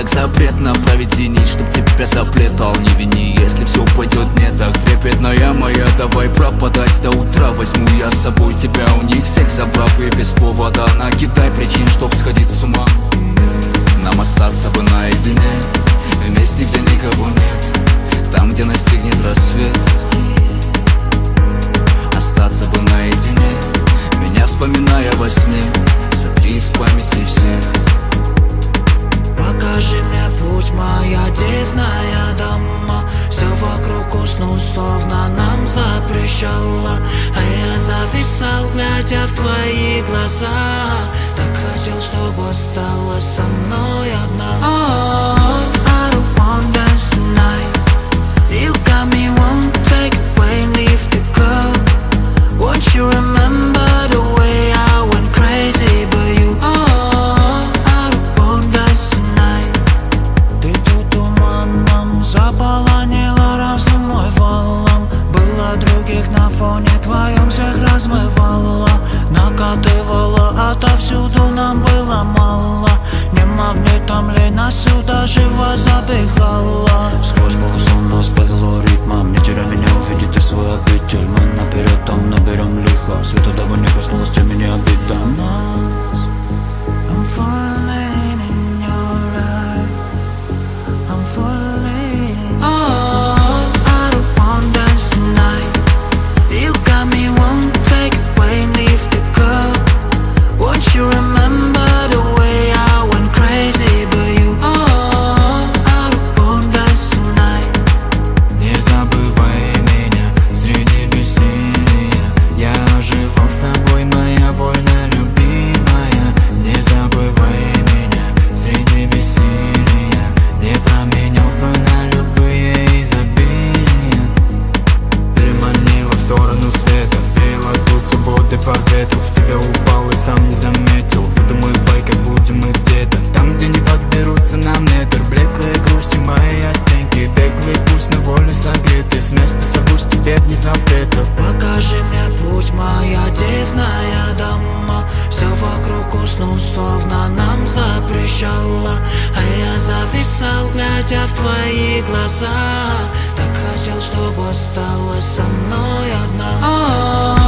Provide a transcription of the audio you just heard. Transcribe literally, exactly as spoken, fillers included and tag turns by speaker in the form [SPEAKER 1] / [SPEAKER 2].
[SPEAKER 1] так запретно проведений, чтоб тебя заплетал, не вини. Если все пойдет не так, трепетная моя, давай пропадать до утра. Возьму я с собой тебя, у них всех забрав, и без повода накидай причин, чтоб сходить с ума. Нам остаться бы наедине, вместе, где никого нет, там, где настигнет рассвет. Остаться бы наедине, меня вспоминая во сне, сотри из памяти все.
[SPEAKER 2] Покажи мне путь, моя дивная дама. Все вокруг уснул, словно нам запрещала. А я зависал, глядя в твои глаза. Так хотел, чтобы осталась со мной одна. Oh, I don't want dance tonight. You got me, won't take away, leave the club. Won't you remember the way I went crazy, but you? Oh, I don't want dance tonight. Ты тут туманом заполонила разум мой валом. Было других на фоне твоем, всех размывала, накатывала отовсюду, нам было мало. Не магнитом ли нас сюда живо запихала? Сквозь полусон нас повело ритмом. Не теряй меня, увиди ты свой обитель. Мы наперед там наберем лихо. Света дабы не коснулась, теми не обида нас. I'm falling in your eyes. I'm falling. Oh, I don't want dance tonight. You got me, won't take away, leave the club. Won't you remember the way I went crazy, but you? Oh, I don't want dance tonight.
[SPEAKER 3] Не забывай меня среди веселья. Я оживал с тобой, моя вольно любимая. Не забывай меня среди веселья. Не променял бы на любые изобилия. Переманила в сторону света, веяло тут свободы по ветру. В тебя упал и сам не заметил. Выдумывай, как будем мы где-то там, где не подберутся на метр. Блеклые грусти, мои оттенки, беглый пульс на воле согретый. С места сорвусь тебе вне запрета.
[SPEAKER 2] Покажи мне путь, моя дивная дама. Все вокруг уснул, словно нам запрещала. А я зависал, глядя в твои глаза. Так хотел, чтобы осталась со мной одна.